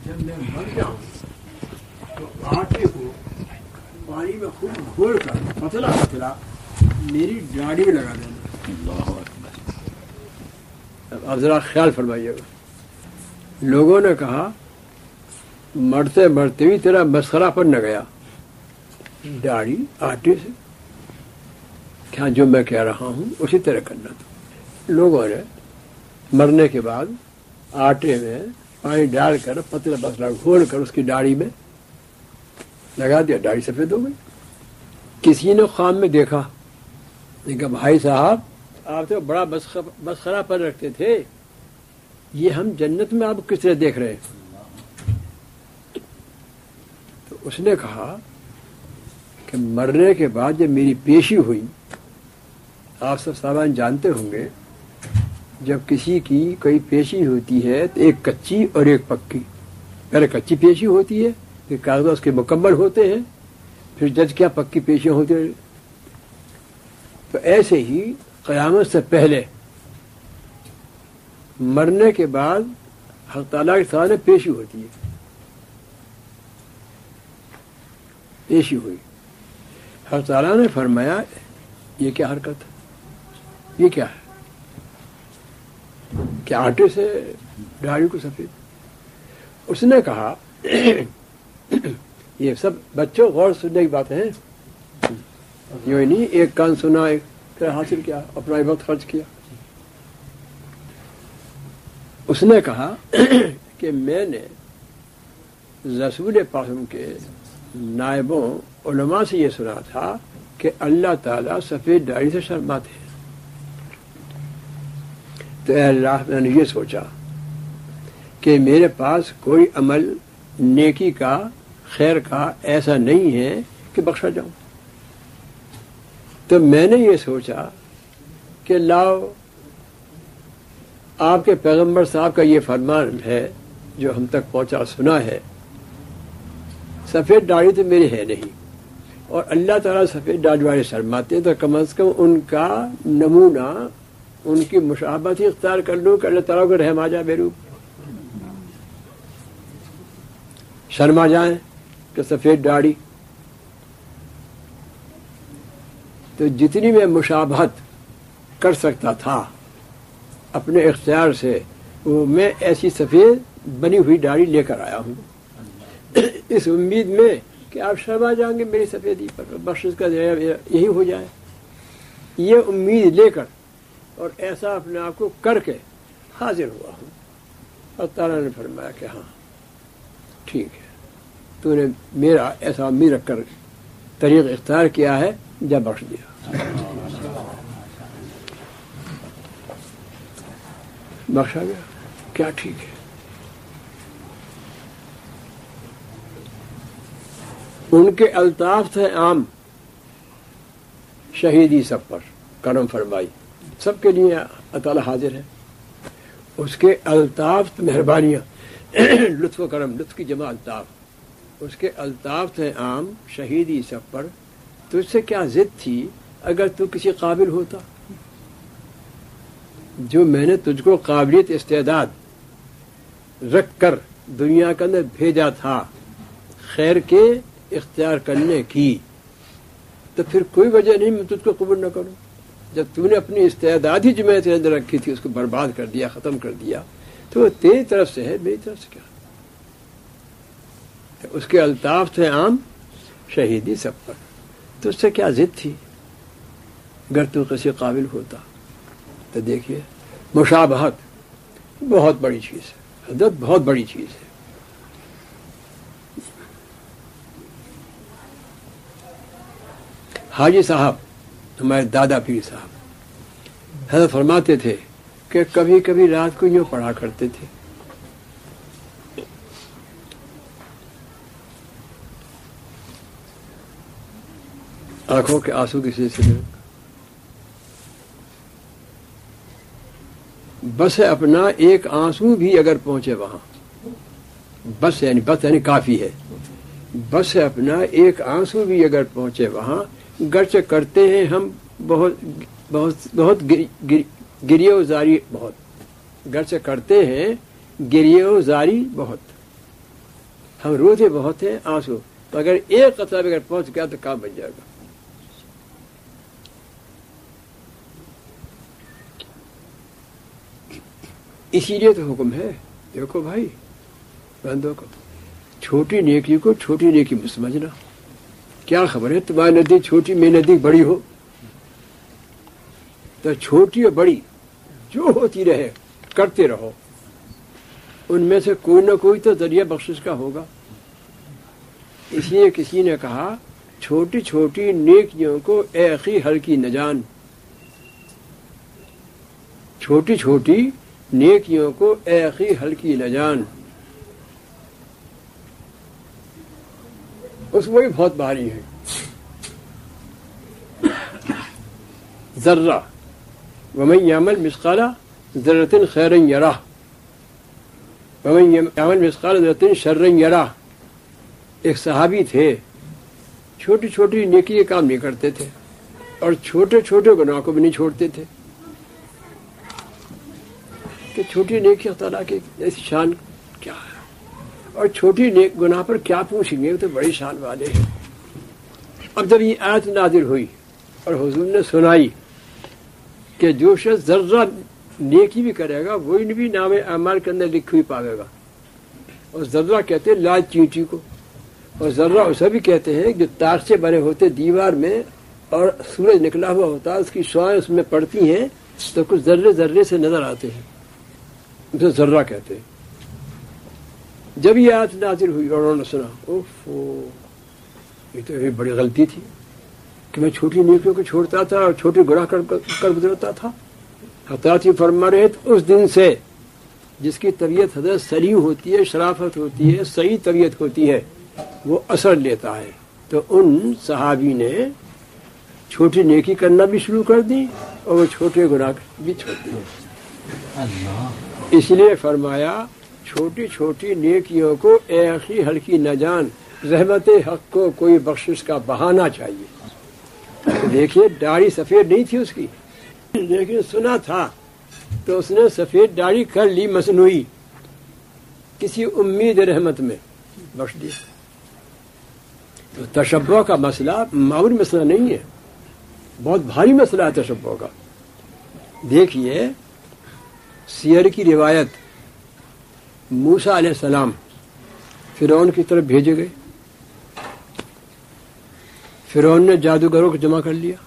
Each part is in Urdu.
جب میں مر جاؤں تو آٹے کو پانی میں خوب گھول کر پتلا پتلا میری داڑھی میں لگا دینا. اب ذرا خیال فرمائیے گا. لوگوں نے کہا مرتے مرتے بھی تیرا مسخرہ پر نہ گیا, داڑھی آٹے سے کیا جو میں کہہ رہا ہوں اسی طرح کرنا تھا. لوگوں نے مرنے کے بعد آٹے میں پانی ڈال کر پتلا پتلا گھول کر اس کی داڑھی میں لگا دیا, داڑھی سفید ہو گئی. کسی نے خواب میں دیکھا, کہا بھائی صاحب آپ تو بڑا مسخرہ پر رکھتے تھے, یہ ہم جنت میں آپ کس طرح دیکھ رہے ہیں. تو اس نے کہا کہ مرنے کے بعد جب میری پیشی ہوئی, آپ سب سامان جانتے ہوں گے, جب کسی کی کوئی پیشی ہوتی ہے تو ایک کچی اور ایک پکی. پہلے کچی پیشی ہوتی ہے, پھر کاغذ اس کے مکمل ہوتے ہیں, پھر جج کیا پکی پیشیاں ہوتی ہیں. تو ایسے ہی قیامت سے پہلے مرنے کے بعد حق تعالیٰ کے سامنے پیشی ہوتی ہے. پیشی ہوئی, حق تعالیٰ نے فرمایا یہ کیا حرکت ہے, یہ کیا ہے, کیا آٹے سے داڑھی کو سفید. اس نے کہا یہ سب بچوں غور سننے کی بات ہے, یوں ہی نہیں ایک کان سنا ایک پھر حاصل کیا, اپنا وقت خرچ کیا. اس نے کہا کہ میں نے رسول پاک کے نائبوں علماء سے یہ سنا تھا کہ اللہ تعالیٰ سفید داڑھی سے شرماتے ہیں. تو اے اللہ, میں نے یہ سوچا کہ میرے پاس کوئی عمل نیکی کا خیر کا ایسا نہیں ہے کہ بخشا جاؤں. تو میں نے یہ سوچا کہ لاؤ آپ کے پیغمبر صاحب کا یہ فرمان ہے جو ہم تک پہنچا سنا ہے, سفید داڑھی تو میری ہے نہیں, اور اللہ تعالیٰ سفید داڑھی والے شرماتے ہیں, تو کم از کم ان کا نمونہ, ان کی مشابہت ہی اختیار کر لوں کہ اللہ تعالیٰ کو رحم آ جائے میرے اوپر, شرما جائیں کہ سفید داڑھی. تو جتنی میں مشابہت کر سکتا تھا اپنے اختیار سے, وہ میں ایسی سفید بنی ہوئی داڑھی لے کر آیا ہوں, اس امید میں کہ آپ شرما جائیں گے میری سفیدی پر, بخشش کا یہی ہو جائے. یہ امید لے کر اور ایسا اپنے آپ کو کر کے حاضر ہوا ہوں. اور تعالیٰ نے فرمایا کہ ہاں ٹھیک ہے, تو نے میرا ایسا امید رکھ کر طریق اختیار کیا ہے, جب بخش دیا. بخشا گیا, کیا ٹھیک ہے. ان کے الطاف تھے عام, شہیدی سب پر کرم فرمائی, سب کے لیے اللہ تعالیٰ حاضر ہے. اس کے الطاف مہربانیاں, لطف و کرم, لطف کی جمع الطاف, اس کے الطاف تھے عام, شہیدی سب پر. تجھ سے کیا ضد تھی اگر تو کسی قابل ہوتا. جو میں نے تجھ کو قابلیت استعداد رکھ کر دنیا کے اندر بھیجا تھا خیر کے اختیار کرنے کی, تو پھر کوئی وجہ نہیں میں تجھ کو قبول نہ کروں. جب تو نے اپنی استعداد ہی جو میں تیرے اندر رکھی تھی اس کو برباد کر دیا, ختم کر دیا, تو وہ تیری طرف سے ہے, میری طرف سے کیا. اس کے الطاف تھے عام, شہیدی سب پر. تو اس سے کیا ضد تھی اگر تو کسی قابل ہوتا. تو دیکھیے مشابہت بہت بڑی چیز ہے, حضرت بہت بڑی چیز ہے. حاجی صاحب, ہمارے دادا پیر صاحب, حضرت فرماتے تھے کہ کبھی کبھی رات کو یوں پڑھا کرتے تھے, آنکھوں کے آنسو کی سلسلے میں, بس اپنا ایک آنسو بھی اگر پہنچے وہاں, بس یعنی کافی ہے, بس اپنا ایک آنسو بھی اگر پہنچے وہاں, گرچہ کرتے ہیں ہم بہت بہت بہت گریہ و زاری, بہت گرچہ کرتے ہیں گریہ و زاری بہت, ہم روتے بہت ہیں آنسو، مگر ایک قطرہ بھی اگر پہنچ گیا تو کام بن جائے گا. اسی لیے تو حکم ہے. دیکھو بھائی بندوں کو چھوٹی نیکی کو چھوٹی نیکی میں سمجھنا. کیا خبر ہے تمہاری ندی چھوٹی میری ندی بڑی ہو، تو چھوٹی اور بڑی جو ہوتی رہے کرتے رہو، ان میں سے کوئی نہ کوئی تو ذریعہ بخشش کا ہوگا. اس لیے کسی نے کہا چھوٹی چھوٹی نیکیوں کو اے اخی ہلکی نہ جان، چھوٹی چھوٹی نیکیوں کو اے اخی ہلکی نہ جان. اس وہی بہت بھاری ہے. ذرہ ومن یعمل مثقال ذرۃ خیرا یرہ ومن یعمل مثقال ذرۃ شرا یرہ. ایک صحابی تھے، چھوٹی چھوٹی نیکی کے کام نہیں کرتے تھے اور چھوٹے چھوٹے گناہ کو بھی نہیں چھوڑتے تھے. کہ چھوٹی نیکی اللہ تعالیٰ کی ایسی شان کیا ہے، اور چھوٹی نیک گناہ پر کیا پوچھیں گے، وہ تو بڑی شان والے ہیں. اب جب یہ آیت نازل ہوئی اور حضور نے سنائی کہ جو شخص ذرہ نیکی بھی کرے گا وہی بھی نام اعمال کے اندر لکھی ہوئی پاوے گا. اور ذرہ کہتے ہیں لال چینٹی کو، اور ذرہ اسے بھی کہتے ہیں جو تاش سے بنے ہوتے دیوار میں اور سورج نکلا ہوا ہوتا ہے، اس کی شعاعیں اس میں پڑتی ہیں تو کچھ ذرے ذرے سے نظر آتے ہیں، اسے ذرہ کہتے ہیں. جب یہ آیت نازل ہوئی اور انہوں نے سنا، اوفو یہ تو ایک بڑی غلطی تھی کہ میں چھوٹی نیکیوں کو چھوڑتا تھا اور چھوٹی گناہ کر گزرتا تھا. حضرات یہ فرما رہے تھے اس دن سے جس کی طبیعت حضرت سلیم ہوتی ہے، شرافت ہوتی ہے، صحیح طبیعت ہوتی ہے، وہ اثر لیتا ہے. تو ان صحابی نے چھوٹی نیکی کرنا بھی شروع کر دی اور وہ چھوٹے گناہ بھی چھوڑ دیے. اس لیے فرمایا چھوٹی چھوٹی نیکیوں کو اے اخی ہلکی نہ جان، رحمت حق کو کوئی بخشش کا بہانہ چاہیے. دیکھیے داڑھی سفید نہیں تھی اس کی، لیکن سنا تھا تو اس نے سفید داڑھی کر لی مصنوعی، کسی امید رحمت میں بخش دی. تو تشبہ کا مسئلہ معمولی مسئلہ نہیں ہے، بہت بھاری مسئلہ ہے تشبہ کا. دیکھیے سیر کی روایت، موسیٰ علیہ السلام فرعون کی طرف بھیجے گئے، فرعون نے جادوگروں کو جمع کر لیا.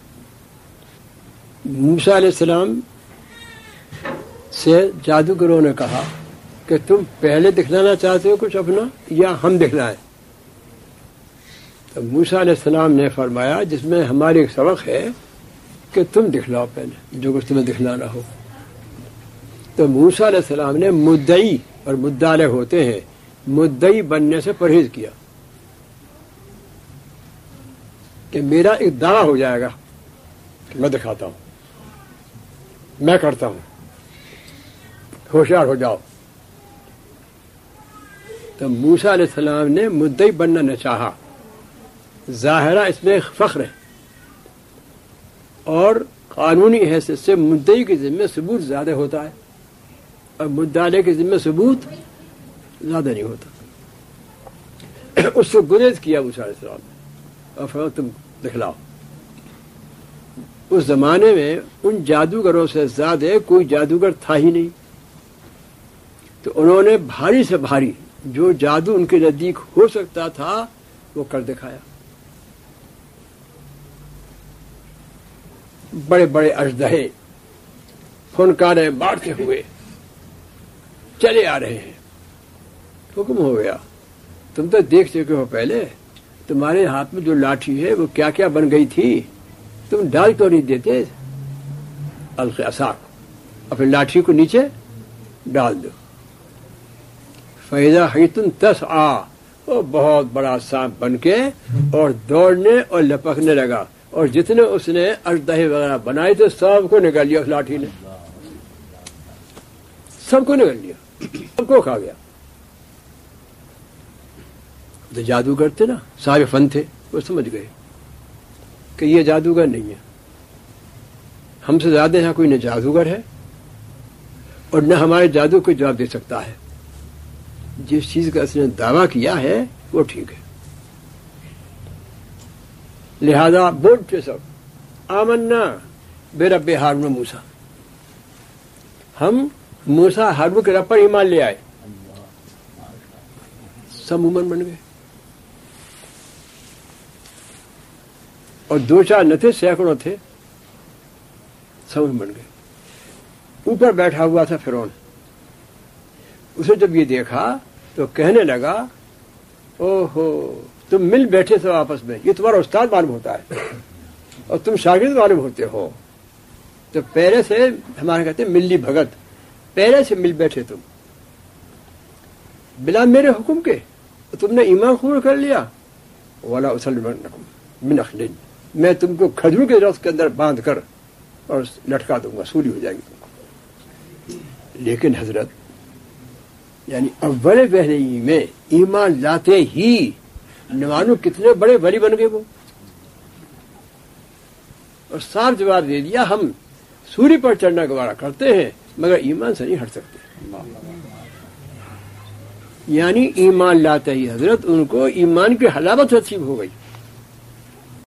موسیٰ علیہ السلام سے جادوگروں نے کہا کہ تم پہلے دکھلانا چاہتے ہو کچھ اپنا یا ہم دکھلائیں؟ تو موسیٰ علیہ السلام نے فرمایا جس میں ہماری ایک سبق ہے کہ تم دکھلاؤ پہلے جو کچھ تمہیں دکھلانا ہو. تو موسیٰ علیہ السلام نے مدعی اور مدعے ہوتے ہیں، مدعی بننے سے پرہیز کیا کہ میرا ایک دعویٰ ہو جائے گا کہ میں دکھاتا ہوں، میں کرتا ہوں، ہوشیار ہو جاؤ. تو موسیٰ علیہ السلام نے مدعی بننا نہ چاہا. ظاہرہ اس میں فخر ہے اور قانونی حیثیت سے مدعی کے ذمہ ثبوت زیادہ ہوتا ہے اور مدعے کے ذمہ ثبوت زیادہ نہیں ہوتا. اس سے گریز کیا موسیٰ علیہ السلام نے اور فرمایا تم دکھلاؤ. اس زمانے میں ان جادوگروں سے زیادہ کوئی جادوگر تھا ہی نہیں، تو انہوں نے بھاری سے بھاری جو جادو ان کے نزدیک ہو سکتا تھا وہ کر دکھایا. بڑے بڑے اژدہے فنکاریں بانٹتے ہوئے چلے آ رہے ہیں. حکم ہو گیا تم تو دیکھ چکے ہو پہلے، تمہارے ہاتھ میں جو لاٹھی ہے وہ کیا کیا بن گئی تھی، تم ڈال تو نہیں دیتے. القی عصاک، اپنی لاٹھی کو نیچے ڈال دو. فَإِذَا حَيْتٌ تَسْعَىٰ، وہ بہت بڑا سانپ بن کے اور دوڑنے اور لپکنے لگا، اور جتنے اس نے اژدہے وغیرہ بنائے تھے سب کو نگل لیا اس لاٹھی نے، سب کو نگل لیا، سب کو کھا گیا. تو جادوگر تھے نا، صاحب فن تھے، وہ سمجھ گئے کہ یہ جادوگر نہیں ہے، ہم سے زیادہ یہاں کوئی نہ جادوگر ہے اور نہ ہمارے جادو کو جواب دے سکتا ہے. جس چیز کا اس نے دعویٰ کیا ہے وہ ٹھیک ہے. لہذا بولتے سب آمنا بے رب ہارون و موسیٰ، ہم موسیٰ ہارون کے رب پر ایمان لے آئے. سب مومن بن گئے. اور 2-4 نہ تھے، سینکڑوں تھے، سب بن گئے. اوپر بیٹھا ہوا تھا فرعون، اسے جب یہ دیکھا تو کہنے لگا او ہو تم مل بیٹھے تھے آپس میں، یہ تمہارا استاد معلوم ہوتا ہے اور تم شاگرد معلوم ہوتے ہو. تو پہلے سے ہمارے کہتے ہیں ملی بھگت، پہلے سے مل بیٹھے تم بلا میرے حکم کے، تم نے ایمان قبول کر لیا. ولا اسلمنکم من خلل، میں تم کو کھجور کے رس کے اندر باندھ کر اور لٹکا دوں گا، سولی ہو جائے گی تم کو. لیکن حضرت یعنی اول پہلے ہی میں ایمان لاتے ہی نوانو کتنے بڑے ولی بن گئے وہ، اور صاف جواب دے دیا ہم سوری پر چڑھنا گوارا کرتے ہیں مگر ایمان سے نہیں ہٹ سکتے. یعنی ایمان لاتے ہی حضرت ان کو ایمان کی حلاوت نصیب ہو گئی.